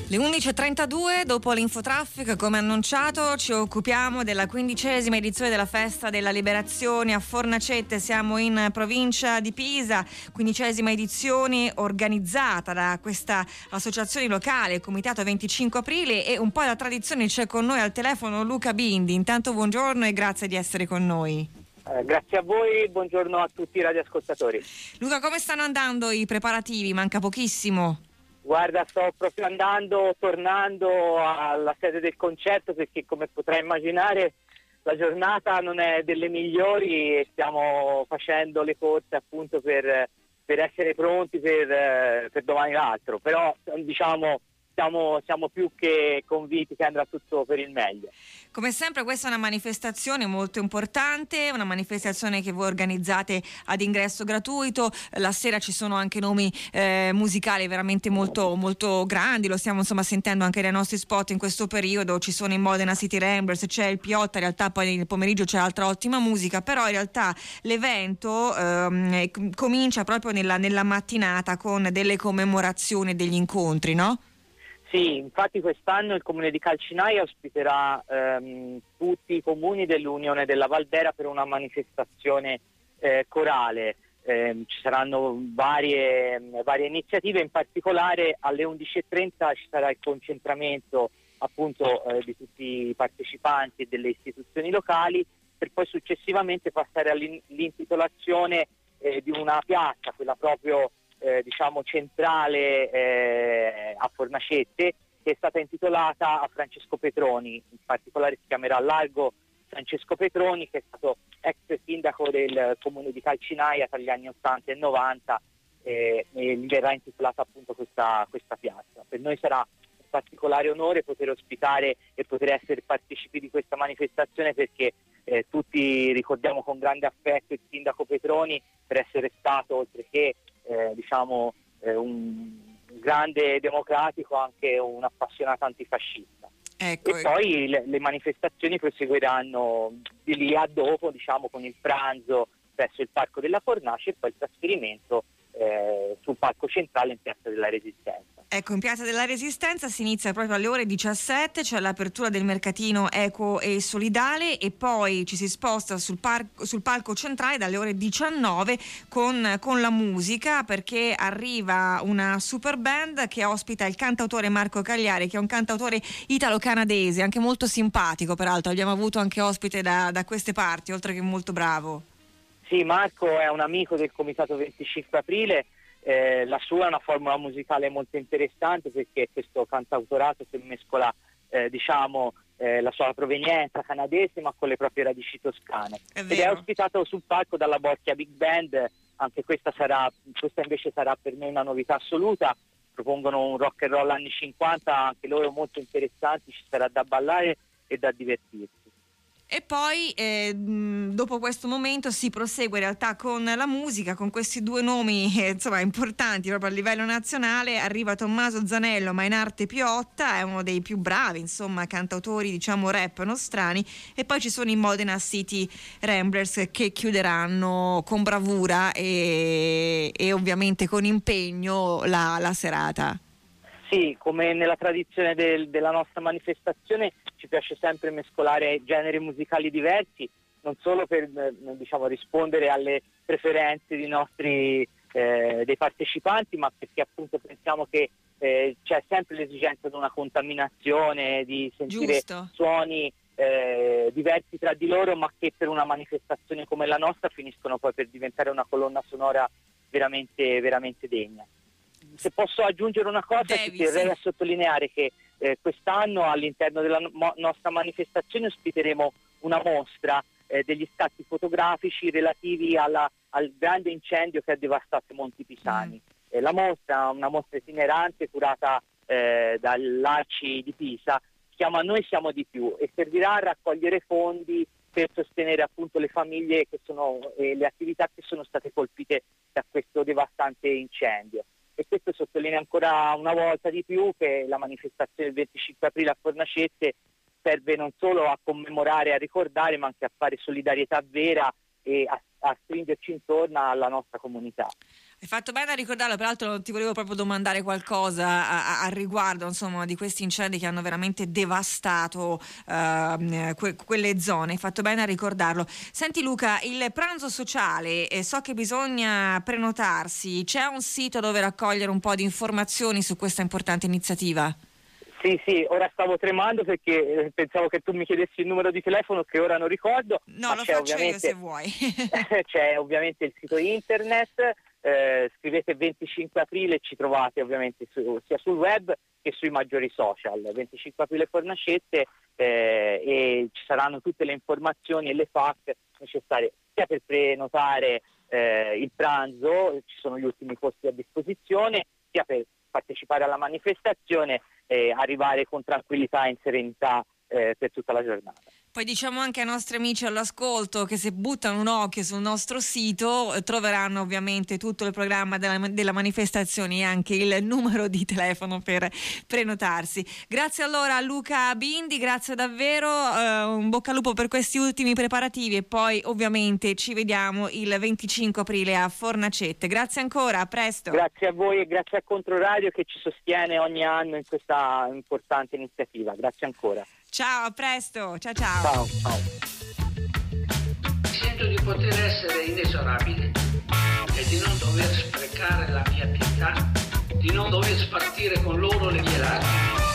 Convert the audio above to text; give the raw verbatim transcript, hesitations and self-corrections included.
Le undici e trentadue, dopo l'infotraffic, come annunciato, ci occupiamo della quindicesima edizione della Festa della Liberazione a Fornacette. Siamo in provincia di Pisa, quindicesima edizione organizzata da questa associazione locale, il Comitato venticinque aprile, e un po' la tradizione. C'è con noi al telefono Luca Bindi. Intanto buongiorno e grazie di essere con noi. Eh, grazie a voi, buongiorno a tutti i radioascoltatori. Luca, come stanno andando i preparativi? Manca pochissimo. Guarda, sto proprio andando, tornando alla sede del concerto perché, come potrai immaginare, la giornata non è delle migliori e stiamo facendo le corse appunto per, per essere pronti per, per domani l'altro, però diciamo siamo, siamo più che convinti che andrà tutto per il meglio. Come sempre questa è una manifestazione molto importante, una manifestazione che voi organizzate ad ingresso gratuito. La sera ci sono anche nomi eh, musicali veramente molto, molto grandi, lo stiamo insomma sentendo anche nei nostri spot in questo periodo. Ci sono in Modena City Ramblers, c'è il Piotta, in realtà poi nel pomeriggio c'è altra ottima musica, però in realtà l'evento ehm, comincia proprio nella, nella mattinata con delle commemorazioni e degli incontri, no? Sì, infatti quest'anno il comune di Calcinaia ospiterà ehm, tutti i comuni dell'Unione della Valdera per una manifestazione eh, corale. Eh, ci saranno varie, varie iniziative, in particolare alle undici e trenta ci sarà il concentramento appunto eh, di tutti i partecipanti e delle istituzioni locali, per poi successivamente passare all'intitolazione eh, di una piazza, quella proprio Eh, diciamo centrale eh, a Fornacette, che è stata intitolata a Francesco Petroni. In particolare si chiamerà Largo Francesco Petroni, che è stato ex sindaco del comune di Calcinaia tra gli anni ottanta e novanta, eh, e gli verrà intitolata appunto questa, questa piazza. Per noi sarà un particolare onore poter ospitare e poter essere partecipi di questa manifestazione, perché eh, tutti ricordiamo con grande affetto il sindaco Petroni per essere stato, oltre che Eh, diciamo eh, un grande democratico, anche un appassionato antifascista. Ecco, e poi le, le manifestazioni proseguiranno di lì a dopo, diciamo, con il pranzo presso il Parco della Fornace e poi il trasferimento eh, sul Parco Centrale in Piazza della Resistenza. Ecco, in Piazza della Resistenza si inizia proprio alle ore diciassette, c'è l'apertura del mercatino equo e solidale, e poi ci si sposta sul, par- sul palco centrale dalle ore diciannove con, con la musica, perché arriva una super band che ospita il cantautore Marco Cagliari, che è un cantautore italo-canadese, anche molto simpatico peraltro, abbiamo avuto anche ospite da, da queste parti, oltre che molto bravo. Sì, Marco è un amico del Comitato venticinque aprile. Eh, la sua è una formula musicale molto interessante, perché questo cantautorato che mescola eh, diciamo eh, la sua provenienza canadese ma con le proprie radici toscane, è ed è ospitato sul palco dalla Borchia Big Band. Anche questa sarà questa invece sarà per me una novità assoluta. Propongono un rock and roll anni cinquanta, anche loro molto interessanti, ci sarà da ballare e da divertirsi. E poi eh, dopo questo momento si prosegue in realtà con la musica, con questi due nomi eh, insomma importanti proprio a livello nazionale. Arriva Tommaso Zanello, ma in arte Piotta, è uno dei più bravi insomma cantautori diciamo rap nostrani, e poi ci sono i Modena City Ramblers che chiuderanno con bravura e, e ovviamente con impegno la, la serata. Sì, come nella tradizione del, della nostra manifestazione ci piace sempre mescolare generi musicali diversi, non solo per eh, diciamo, rispondere alle preferenze dei nostri eh, dei partecipanti, ma perché appunto pensiamo che eh, c'è sempre l'esigenza di una contaminazione, di sentire Giusto. suoni eh, diversi tra di loro, ma che per una manifestazione come la nostra finiscono poi per diventare una colonna sonora veramente, veramente degna. Se posso aggiungere una cosa, Devi, ci terrei sì. a sottolineare che eh, quest'anno all'interno della no- nostra manifestazione ospiteremo una mostra eh, degli scatti fotografici relativi alla, al grande incendio che ha devastato i Monti Pisani. Mm. Eh, la mostra, una mostra itinerante curata eh, dall'A C I di Pisa, si chiama Noi siamo di più e servirà a raccogliere fondi per sostenere appunto le famiglie che sono e eh, le attività che sono state colpite da questo devastante incendio. E questo sottolinea ancora una volta di più che la manifestazione del venticinque aprile a Fornacette serve non solo a commemorare, a ricordare, ma anche a fare solidarietà vera e a, a stringerci intorno alla nostra comunità. Hai fatto bene a ricordarlo, peraltro ti volevo proprio domandare qualcosa al riguardo, insomma, di questi incendi che hanno veramente devastato uh, que- quelle zone. Hai fatto bene a ricordarlo. Senti Luca, il pranzo sociale, eh, so che bisogna prenotarsi, c'è un sito dove raccogliere un po' di informazioni su questa importante iniziativa? Sì, sì, ora stavo tremando perché pensavo che tu mi chiedessi il numero di telefono che ora non ricordo. No, ma lo c'è faccio ovviamente, io se vuoi. c'è ovviamente il sito internet, eh, scrivete venticinque aprile e ci trovate ovviamente su, sia sul web che sui maggiori social. venticinque aprile Fornacette eh, e ci saranno tutte le informazioni e le F A Q necessarie sia per prenotare eh, il pranzo, ci sono gli ultimi posti a disposizione, sia per partecipare alla manifestazione e arrivare con tranquillità e in serenità eh, per tutta la giornata. Poi diciamo anche ai nostri amici all'ascolto che se buttano un occhio sul nostro sito eh, troveranno ovviamente tutto il programma della, della manifestazione e anche il numero di telefono per prenotarsi. Grazie allora a Luca Bindi, grazie davvero, eh, un bocca al lupo per questi ultimi preparativi e poi ovviamente ci vediamo il venticinque aprile a Fornacette. Grazie ancora, a presto. Grazie a voi e grazie a Controradio che ci sostiene ogni anno in questa importante iniziativa. Grazie ancora. Ciao, a presto, ciao ciao. Ciao, ciao. Sento di poter essere inesorabile e di non dover sprecare la mia pietà, di non dover spartire con loro le mie lacrime.